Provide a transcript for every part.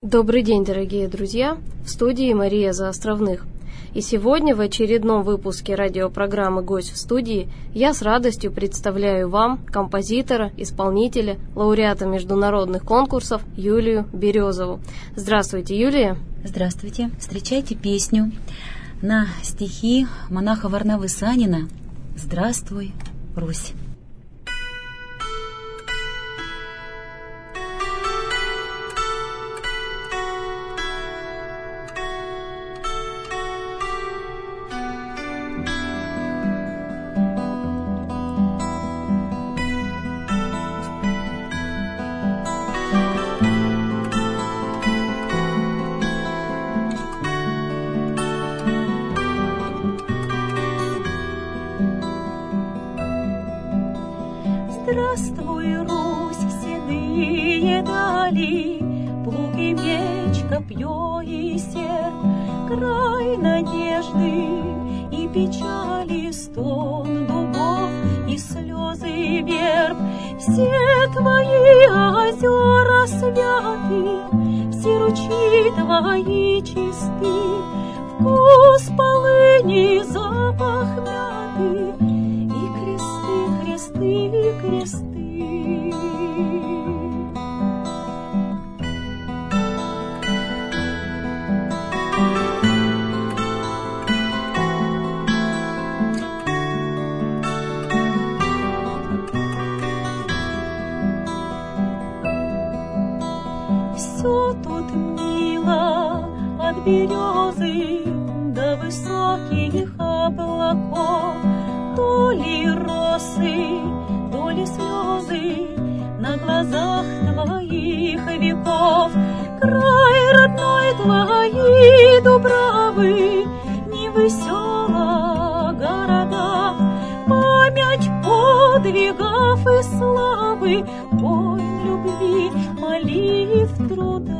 Добрый день, дорогие друзья! В студии Мария Заостровных. И сегодня в очередном выпуске радиопрограммы «Гость в студии» я с радостью представляю вам композитора, исполнителя, лауреата международных конкурсов Юлию Березову. Здравствуйте, Юлия! Здравствуйте! Встречайте песню на стихи монаха Варнавы Санина «Здравствуй, Русь». Здравствуй, Русь, седые дали, плуг и меч, копье и серп, край надежды и печали, стон дубов и слезы верб. Все твои озера святы, все ручьи твои чисты, вкус полыни, запах мяты, кресты, кресты. Все тут мило, от березы до высоких облаков, то ли росы, то ли слезы на глазах твоих веков. Край родной твои дубравы, Нивы, села, города, память подвигов и славы, воин любви, молитв, труда.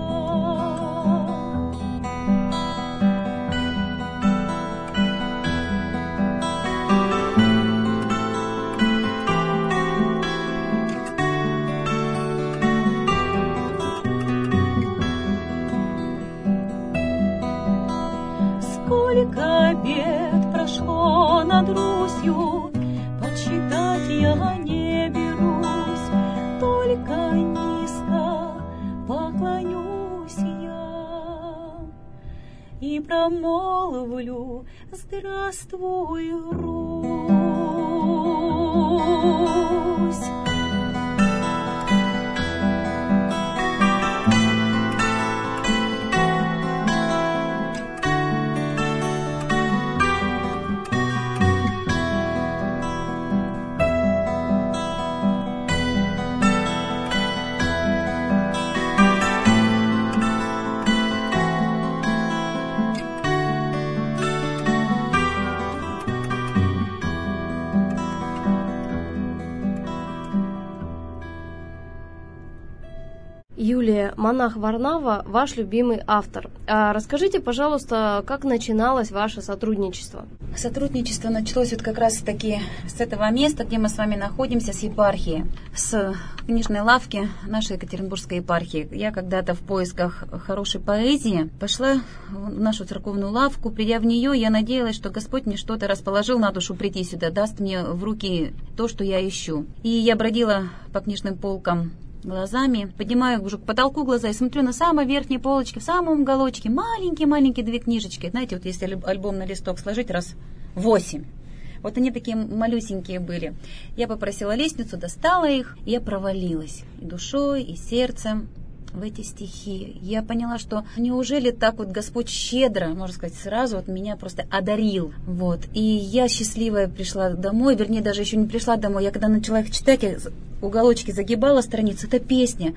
Сколько бед прошло над Русью, подсчитать я не берусь, только низко поклонюсь я и промолвлю: здравствуй, Русь. Юлия, монах Варнава – ваш любимый автор. Расскажите, пожалуйста, как начиналось ваше сотрудничество? Сотрудничество началось вот как раз-таки с этого места, где мы с вами находимся, с епархии, с книжной лавки нашей Екатеринбургской епархии. Я когда-то в поисках хорошей поэзии пошла в нашу церковную лавку. Придя в нее, я надеялась, что Господь мне что-то расположил на душу прийти сюда, даст мне в руки то, что я ищу. И я бродила по книжным полкам глазами, поднимаю уже к потолку глаза и смотрю на самой верхней полочке, в самом уголочке, маленькие-маленькие две книжечки. Знаете, вот если альбом на листок сложить, раз 8. Вот они такие малюсенькие были. Я попросила лестницу, достала их, и я провалилась и душой, и сердцем в эти стихи. Я поняла, что неужели так вот Господь щедро, можно сказать, сразу вот меня просто одарил. Вот. И я счастливая пришла домой, вернее, даже еще не пришла домой. Я когда начала их читать, я уголочки загибала страницу. Это песня.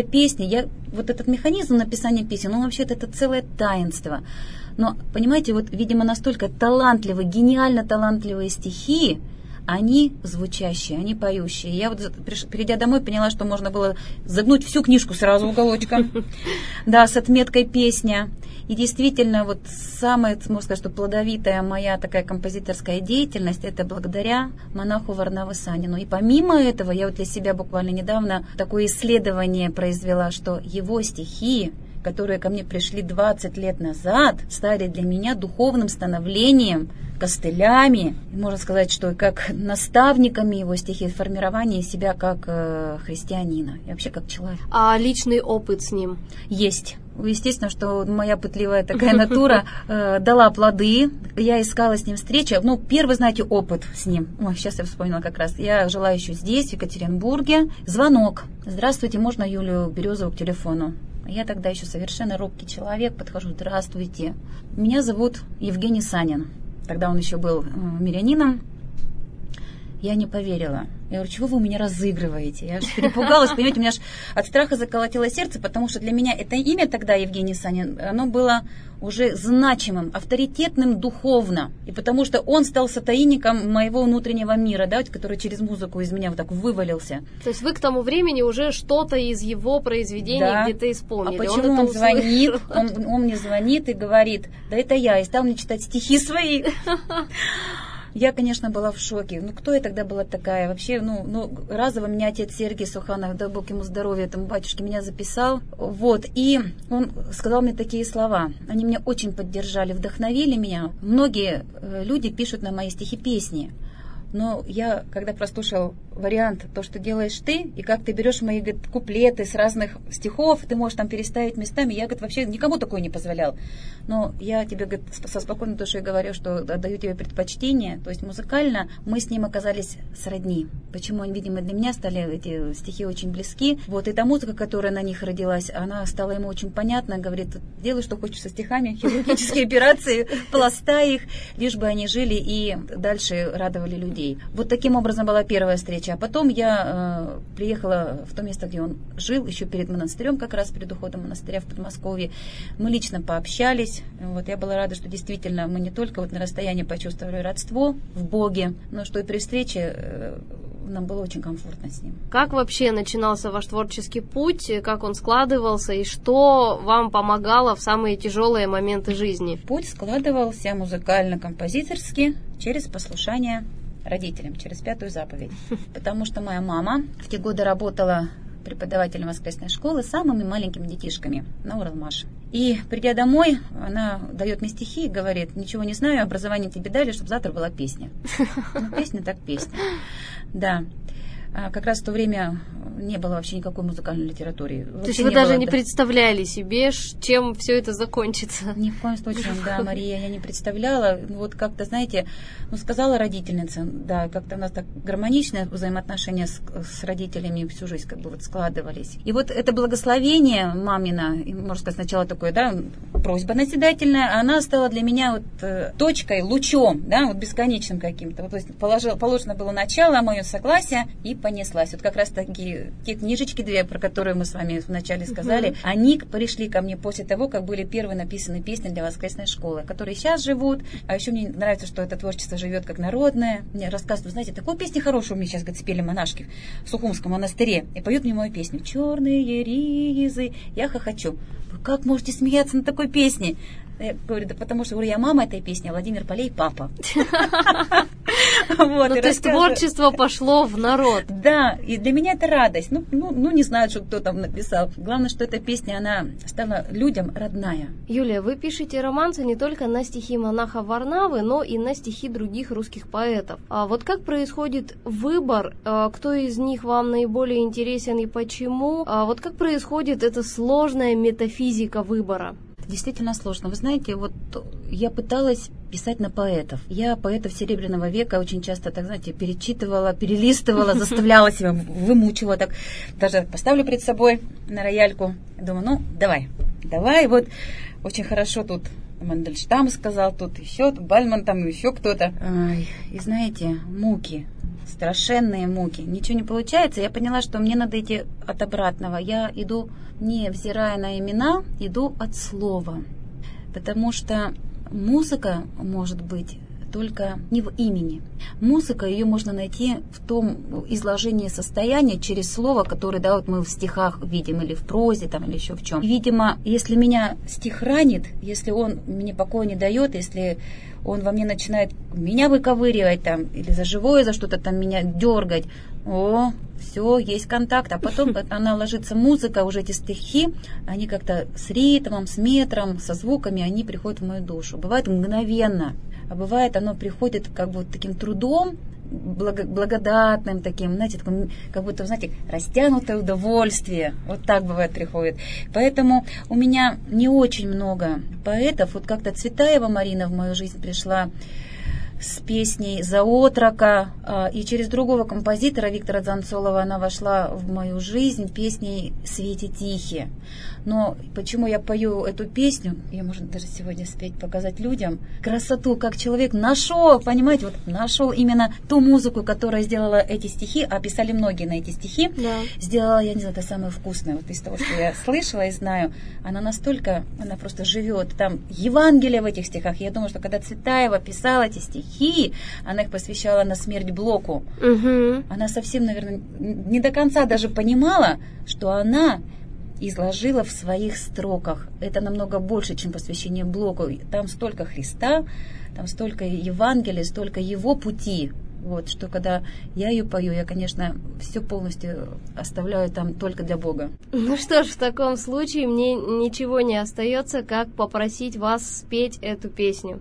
Я, вот этот механизм написания песен, он вообще-то это целое таинство. Но, понимаете, вот, видимо, настолько талантливые, гениально талантливые стихи, они звучащие, они поющие. Я вот, придя домой, поняла, что можно было загнуть всю книжку сразу в уголочка. Да, с отметкой «песня». И действительно, вот самая, можно сказать, что плодовитая моя такая композиторская деятельность, это благодаря монаху Варнаве Санину. И помимо этого, я вот для себя буквально недавно такое исследование произвела, что его стихи которые ко мне пришли 20 лет назад, стали для меня духовным становлением, костылями, можно сказать, что как наставниками его стихи, формирования себя как христианина и вообще как человека. А личный опыт с ним? Есть. Естественно, что моя пытливая такая натура дала плоды. Я искала с ним встречи. Первый, знаете, опыт с ним. Сейчас я вспомнила как раз. Я жила еще здесь, в Екатеринбурге. Звонок. Здравствуйте, можно Юлию Березову к телефону? Я тогда еще совершенно робкий человек. Подхожу, здравствуйте. Меня зовут Евгений Санин. Тогда он еще был мирянином. Я не поверила. Я говорю, чего вы у меня разыгрываете? Я аж перепугалась, понимаете, у меня аж от страха заколотило сердце, потому что для меня это имя тогда, Евгений Санин, оно было уже значимым, авторитетным духовно. И потому что он стал сотейником моего внутреннего мира, да, который через музыку из меня вот так вывалился. То есть вы к тому времени уже что-то из его произведений где-то исполнили. А почему он звонит, он мне звонит и говорит, да это я, и стал мне читать стихи свои. Я, конечно, была в шоке. Кто я тогда была такая? Вообще, разово меня отец Сергей Суханов, дай Бог ему здоровья, этому батюшке, меня записал. И он сказал мне такие слова. Они меня очень поддержали, вдохновили меня. Многие люди пишут на мои стихи песни. Но я, когда прослушал вариант, то, что делаешь ты, и как ты берешь мои, говорит, куплеты с разных стихов, ты можешь там переставить местами, я, говорит, вообще никому такое не позволял. Но я тебе, говорит, со спокойной душой говорю, что отдаю тебе предпочтение, то есть музыкально мы с ним оказались сродни. Почему они, видимо, для меня стали эти стихи очень близки. И та музыка, которая на них родилась, она стала ему очень понятна, говорит, делай, что хочешь со стихами, хирургические операции, пластай их, лишь бы они жили и дальше радовали людей. Таким образом была первая встреча. А потом я приехала в то место, где он жил, еще перед монастырем, как раз перед уходом монастыря в Подмосковье. Мы лично пообщались. Я была рада, что действительно мы не только на расстоянии почувствовали родство в Боге, но что и при встрече нам было очень комфортно с ним. Как вообще начинался ваш творческий путь, как он складывался и что вам помогало в самые тяжелые моменты жизни? Путь складывался музыкально-композиторски через послушание родителям, через 5-ю заповедь. Потому что моя мама в те годы работала преподавателем воскресной школы с самыми маленькими детишками на Уралмаше. И придя домой, она дает мне стихи и говорит, ничего не знаю, образование тебе дали, чтобы завтра была песня. Песня так песня. Да. Как раз в то время не было вообще никакой музыкальной литературы. То есть вы даже не представляли себе, чем все это закончится? Ни в коем случае, да, Мария, я не представляла. Как-то, знаете, сказала родительница, да, как-то у нас так гармоничные взаимоотношения с родителями всю жизнь складывались. И это благословение мамина, можно сказать, сначала такое, да, просьба назидательная, она стала для меня точкой, лучом, да, бесконечным каким-то. То есть положено было начало, мое согласие, и понеслась. Как раз такие те книжечки две, про которые мы с вами вначале сказали, они пришли ко мне после того, как были первые написаны песни для воскресной школы, которые сейчас живут. А еще мне нравится, что это творчество живет как народное. Мне рассказывают, знаете, такую песню хорошую мне сейчас, говорит, спели монашки в Сухумском монастыре. И поют мне мою песню. «Черные ризы». Я хохочу. Вы как можете смеяться на такой песне? Я говорю, да потому что я мама этой песни, а Владимир Полей папа. То есть творчество пошло в народ. Да, и для меня это радость. Не знаю, что кто там написал. Главное, что эта песня, она стала людям родная. Юлия, вы пишете романсы не только на стихи монаха Варнавы, но и на стихи других русских поэтов. А как происходит выбор, кто из них вам наиболее интересен и почему? Как происходит эта сложная метафизика выбора? Действительно сложно. Вы знаете, я пыталась писать на поэтов. Я поэтов Серебряного века очень часто, так знаете, перечитывала, перелистывала, заставляла себя, вымучивала. Так, даже поставлю перед собой на рояльку. Думаю, давай. Очень хорошо тут Мандельштам сказал, тут еще, Бальман, там еще кто-то. И знаете, муки. Страшенные муки. Ничего не получается. Я поняла, что мне надо идти от обратного. Я иду, не взирая на имена, иду от слова. Потому что музыка может быть только не в имени. Музыка, ее можно найти в том изложении состояния через слово, которое мы в стихах видим, или в прозе, или еще в чем. Видимо, если меня стих ранит, если он мне покоя не дает, если он во мне начинает меня выковыривать там, или за живое, за что-то там меня дергать. О, все, есть контакт. А потом она ложится, музыка, уже эти стихи, они как-то с ритмом, с метром, со звуками, они приходят в мою душу. Бывает мгновенно, а бывает оно приходит как бы вот таким трудом, благодатным таким, знаете, таким, как будто, знаете, растянутое удовольствие. Вот так бывает приходит. Поэтому у меня не очень много поэтов. Вот как-то Цветаева Марина в мою жизнь пришла с песней «За отрока», и через другого композитора Виктора Дзанцолова она вошла в мою жизнь песней «Свете тихие». Но почему я пою эту песню, ее можно даже сегодня спеть, показать людям, красоту, как человек нашел, понимаете, вот нашел именно ту музыку, которая сделала эти стихи, а писали многие на эти стихи, да. Сделала, я не знаю, это самое вкусное, вот из того, что я слышала и знаю, она настолько, она просто живет, там Евангелие в этих стихах. Я думаю, что когда Цветаева писала эти стихи, она их посвящала на смерть Блоку, она совсем, наверное, не до конца даже понимала, что она изложила в своих строках. Это намного больше, чем посвящение Блоку. Там столько Христа, там столько Евангелия, столько Его пути. Вот, что когда я ее пою, я, конечно, все полностью оставляю там только для Бога. Ну что ж, в таком случае мне ничего не остается, как попросить вас спеть эту песню.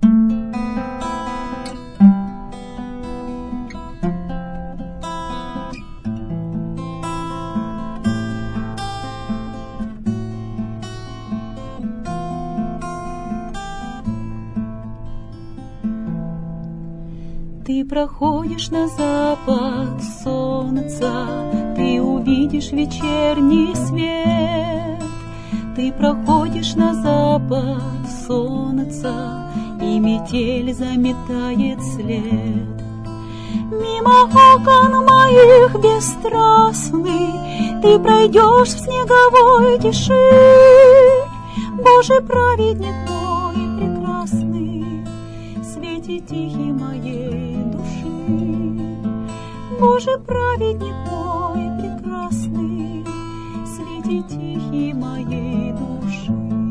Ты проходишь на запад солнца, ты увидишь вечерний свет. Ты проходишь на запад солнца, и метель заметает след. Мимо окон моих бесстрастный ты пройдешь в снеговой тиши. Божий праведник мой прекрасный, в свете тихий моей души. Божий праведник мой прекрасный, в свете тихий моей души.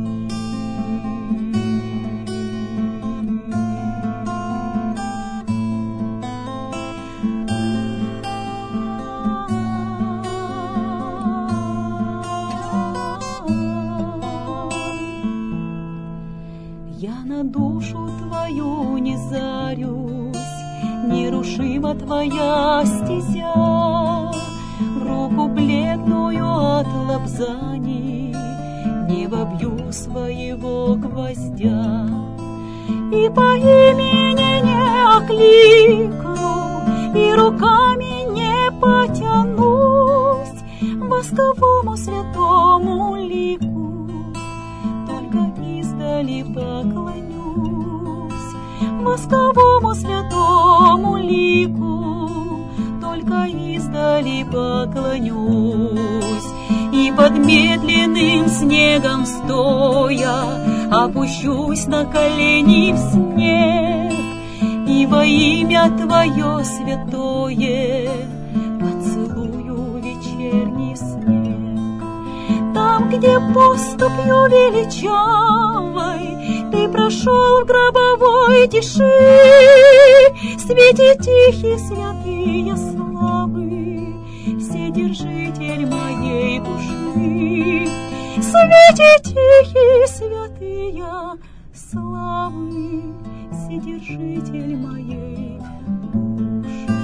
Я на душу твою не зарюсь, нерушима твоя стезя. В руку бледную от лобзаний не вобью своего гвоздя. И по имени не окликну, и руками не потянусь восковому святому лику, только издали поклонюсь восковому святому лику, только издали поклонюсь. И под медленным снегом стоя опущусь на колени в снег, и во имя Твое святое поцелую вечерний снег. Там, где поступью величавой ты прошел в гробовой тиши, в свете тихий святые славы, Вседержитель моей души. В свете тихий святые славы, Вседержитель моей души.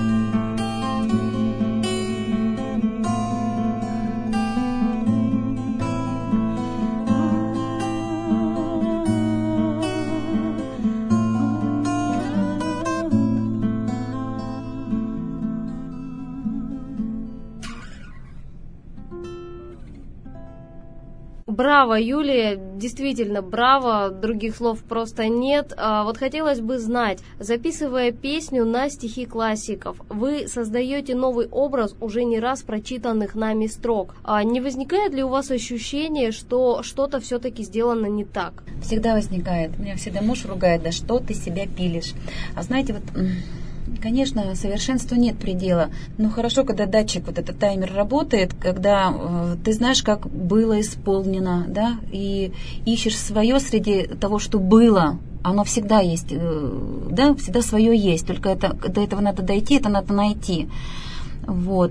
Браво, Юлия, действительно браво, других слов просто нет. Вот хотелось бы знать, записывая песню на стихи классиков, вы создаете новый образ уже не раз прочитанных нами строк. Не возникает ли у вас ощущение, что что-то все-таки сделано не так? Всегда возникает. Меня всегда муж ругает: да что ты себя пилишь. А знаете, вот... Конечно, совершенству нет предела, но хорошо, когда датчик, вот этот таймер работает, когда ты знаешь, как было исполнено, да, и ищешь свое среди того, что было, оно всегда есть, да, всегда свое есть, только до этого надо дойти, это надо найти. Вот.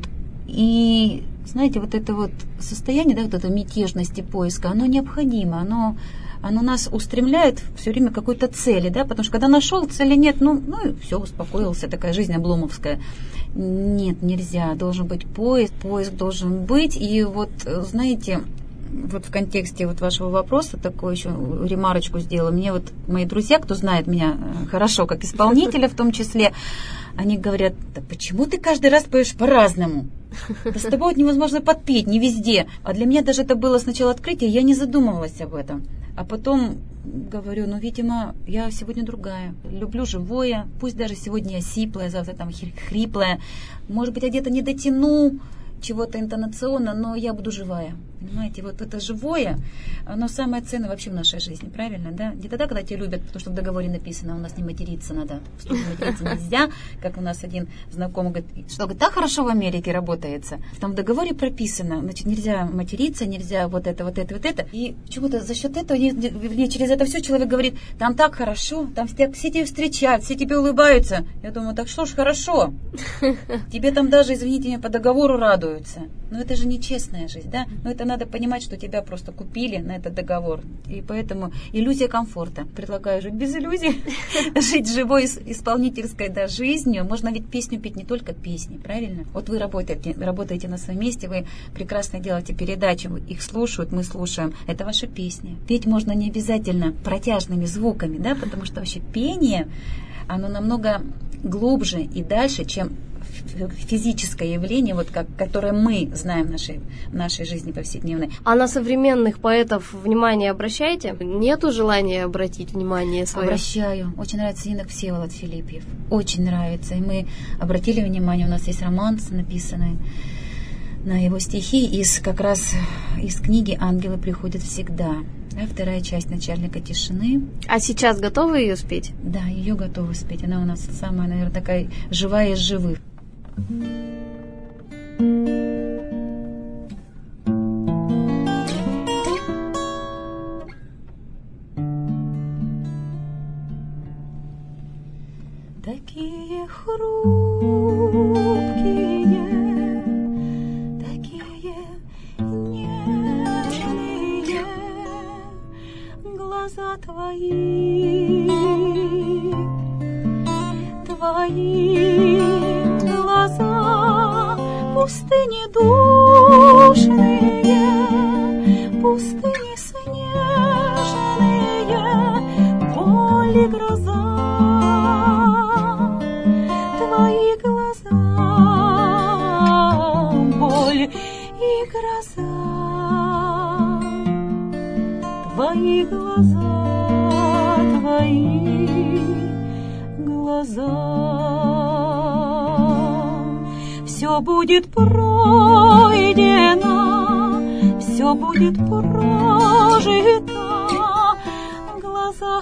И, знаете, вот это вот состояние, да, вот этой мятежности поиска, оно необходимо, оно нас устремляет все время к какой-то цели, да, потому что когда нашел, цели нет, ну и все, успокоился, такая жизнь обломовская. Нет, нельзя, должен быть поиск должен быть, и вот, знаете, вот в контексте вот вашего вопроса такую еще ремарочку сделала. Мне вот мои друзья, кто знает меня хорошо, как исполнителя в том числе, они говорят: да почему ты каждый раз поешь по-разному? Да с тобой вот невозможно подпеть, не везде. А для меня даже это было сначала открытие, я не задумывалась об этом. А потом говорю, ну, видимо, я сегодня другая. Люблю живое, пусть даже сегодня я сиплая, завтра там хриплая. Может быть, я где-то не дотяну чего-то интонационно, но я буду живая. Понимаете, вот это живое, оно самое ценное вообще в нашей жизни, правильно, да? Не тогда, когда тебя любят, потому что в договоре написано, у нас не материться надо, в студии материться нельзя, как у нас один знакомый говорит, что так хорошо в Америке работается. Там в договоре прописано, значит, нельзя материться, нельзя вот это. И почему-то за счет этого, через это все человек говорит, там так хорошо, там все тебя встречают, все тебе улыбаются. Я думаю, так что ж хорошо. Тебе там даже, извините меня, по договору радуются. Но это же нечестная жизнь, да? Но это надо понимать, что тебя просто купили на этот договор. И поэтому иллюзия комфорта. Предлагаю жить без иллюзий, жить живой исполнительской жизнью. Можно ведь песню петь, не только песни, правильно? Вот вы работаете на своем месте, вы прекрасно делаете передачи, их слушают, мы слушаем. Это ваша песня. Петь можно не обязательно протяжными звуками, да, потому что вообще пение, оно намного глубже и дальше, чем физическое явление, вот которое мы знаем в нашей жизни повседневной. А на современных поэтов внимание обращаете? Нету желания обратить внимание свое? Обращаю. Очень нравится инок Всеволод Филипьев. Очень нравится. И мы обратили внимание, у нас есть романс, написанный на его стихи, как раз из книги «Ангелы приходят всегда». Да, вторая часть «Начальника тишины». А сейчас готовы ее спеть? Да, ее готовы спеть. Она у нас самая, наверное, такая живая из живых. Такие хрупкие, такие нежные глаза твои глаза, пустыни душные, пустыни снежные, боль и гроза, твои глаза, боль и гроза, твои глаза, все будет пройдено, все будет прожито в глазах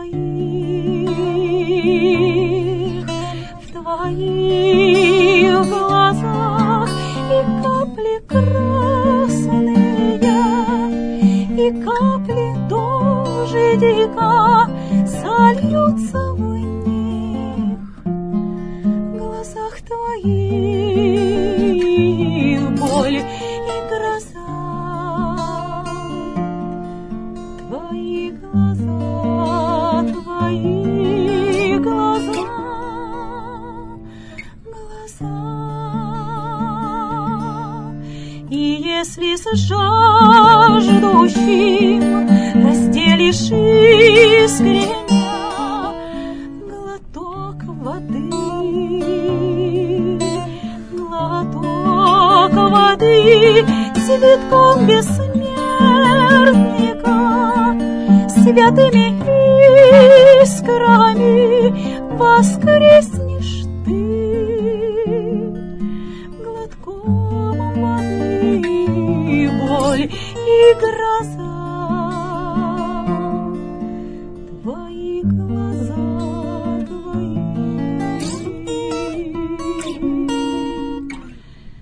твоих, в твоих глазах, и капли красные, и капли дождика сольются в них, в глазах твоих боль и гроза, твои глаза, И если с жаждущим разделишь искренне глоток воды, цветком бессмертника, святыми искрами воскреснешь ты, глотком воды, боль и гроза, твои глаза,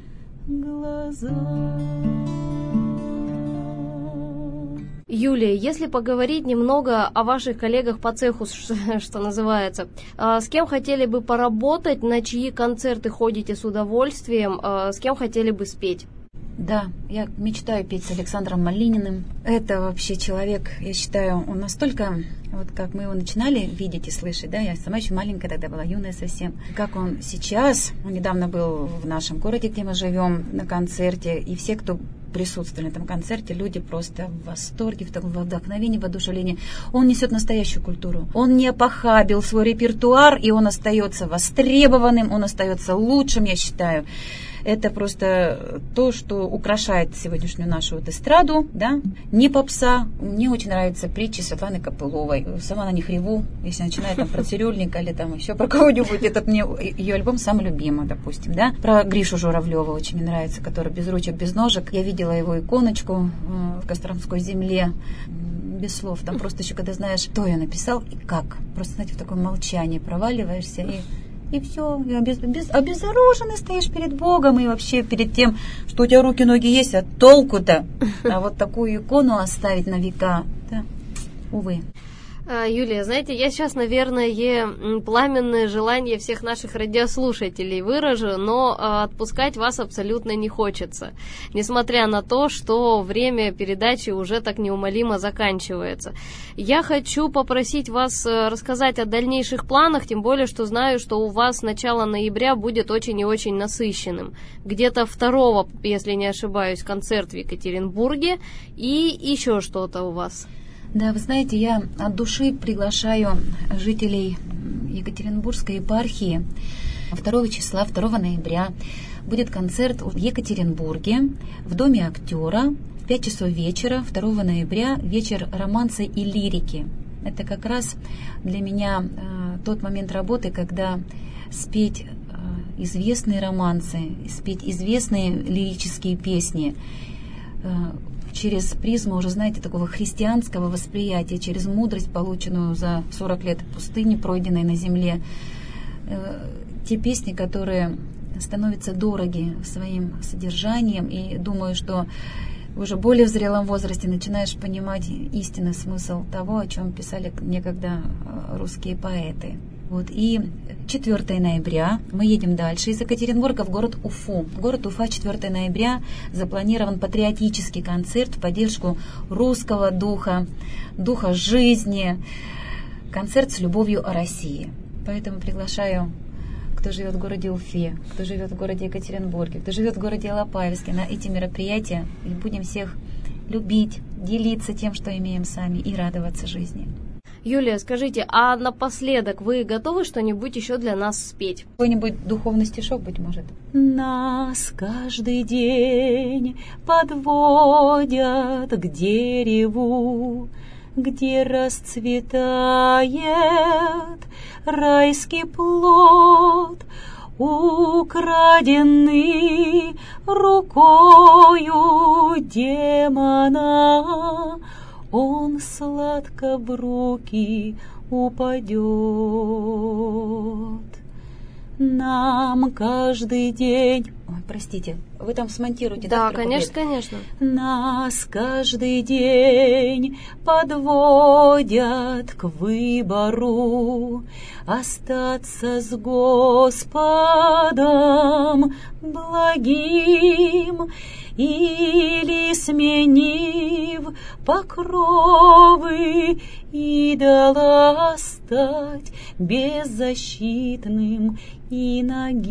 глаза. Юлия, если если поговорить немного о ваших коллегах по цеху, что называется, с кем хотели бы поработать, на чьи концерты ходите с удовольствием, с кем хотели бы спеть? Да, я мечтаю петь с Александром Малининым. Это вообще человек, я считаю, он настолько, вот как мы его начинали видеть и слышать, да, я сама еще маленькая тогда была, юная совсем. Как он сейчас, он недавно был в нашем городе, где мы живем, на концерте, и все, кто присутствовали на этом концерте, люди просто в восторге, в таком вдохновении, воодушевлении. Он несет настоящую культуру. Он не опохабил свой репертуар, и он остается востребованным, он остается лучшим, я считаю. Это просто то, что украшает сегодняшнюю нашу вот эстраду, да, не попса. Мне очень нравятся притчи Светланы Копыловой. Сама на них реву, если начинает там про цирюльника или там еще про кого-нибудь. Этот мне ее альбом самый любимый, допустим, да. Про Гришу Журавлева очень мне нравится, который без ручек, без ножек. Я видела его иконочку в Костромской земле. Без слов. Там просто еще, когда знаешь, кто ее написал и как. Просто, знаете, в таком молчании проваливаешься и все, обезоруженный стоишь перед Богом и вообще перед тем, что у тебя руки, ноги есть, а толку-то? А вот такую икону оставить на века, да, увы. Юлия, знаете, я сейчас, наверное, пламенное желание всех наших радиослушателей выражу, но отпускать вас абсолютно не хочется, несмотря на то, что время передачи уже так неумолимо заканчивается. Я хочу попросить вас рассказать о дальнейших планах, тем более, что знаю, что у вас начало ноября будет очень и очень насыщенным. Где-то 2, если не ошибаюсь, концерт в Екатеринбурге и еще что-то у вас. Да, вы знаете, я от души приглашаю жителей Екатеринбургской епархии. 2 числа, 2 ноября будет концерт в Екатеринбурге в Доме актера в 5 часов вечера, 2 ноября, вечер романса и лирики. Это как раз для меня тот момент работы, когда спеть известные романсы, спеть известные лирические песни через призму, уже, знаете, такого христианского восприятия, через мудрость, полученную за 40 лет пустыни, пройденной на земле. Те песни, которые становятся дороги своим содержанием, и думаю, что уже более в зрелом возрасте начинаешь понимать истинный смысл того, о чем писали некогда русские поэты. Вот. И 4 ноября мы едем дальше из Екатеринбурга в город Уфу. Город Уфа, 4 ноября запланирован патриотический концерт в поддержку русского духа, духа жизни. Концерт с любовью о России. Поэтому приглашаю, кто живет в городе Уфе, кто живет в городе Екатеринбурге, кто живет в городе Алапаевске, на эти мероприятия. И будем всех любить, делиться тем, что имеем сами, и радоваться жизни. Юлия, скажите, а напоследок вы готовы что-нибудь еще для нас спеть? Какой-нибудь духовный стишок, быть может? Нас каждый день подводят к дереву, где расцветает райский плод, украденный рукою демона. Он сладко в руки упадет. Нам каждый день... Ой, простите, вы там смонтируете, да? Да, конечно, конечно. Нас каждый день подводят к выбору остаться с Господом благим, или, сменив покровы идола, стать беззащитным и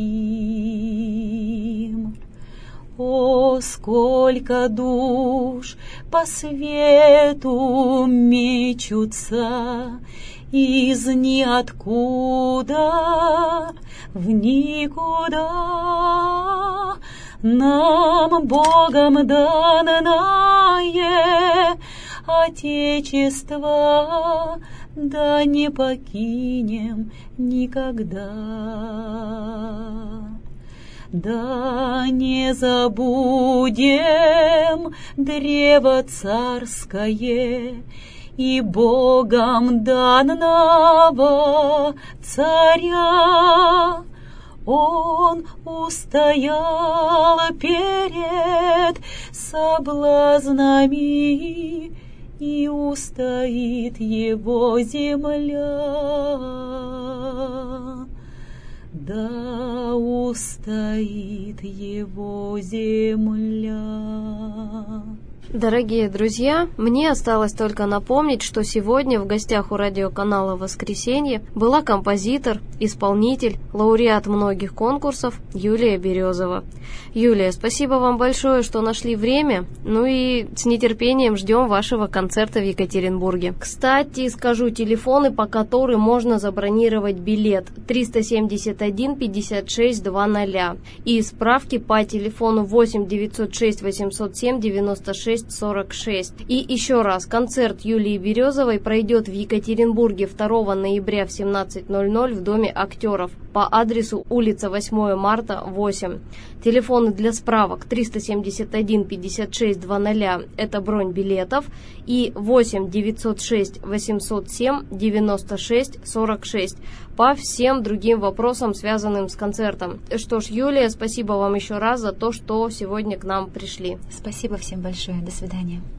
нагим. О, сколько душ по свету мечутся из ниоткуда в никуда. Нам Богом данное Отечество, да не покинем никогда. Да не забудем древо царское и Богом данного царя. Он устоял перед соблазнами и устоит его земля. Да устоит его земля. Дорогие друзья, мне осталось только напомнить, что сегодня в гостях у радиоканала «Воскресенье» была композитор, исполнитель, лауреат многих конкурсов Юлия Березова. Юлия, спасибо вам большое, что нашли время, ну и с нетерпением ждем вашего концерта в Екатеринбурге. Кстати, скажу телефоны, по которым можно забронировать билет: 371 56 00 и справки по телефону 8 906 807 96 46. И еще раз, концерт Юлии Березовой пройдет в Екатеринбурге 2 ноября в 17:00 в Доме актеров по адресу улица 8 марта, 8. Телефоны для справок 371 56 00 – это бронь билетов, и 8 906 807 96 46 по всем другим вопросам, связанным с концертом. Что ж, Юлия, спасибо вам еще раз за то, что сегодня к нам пришли. Спасибо всем большое. До свидания.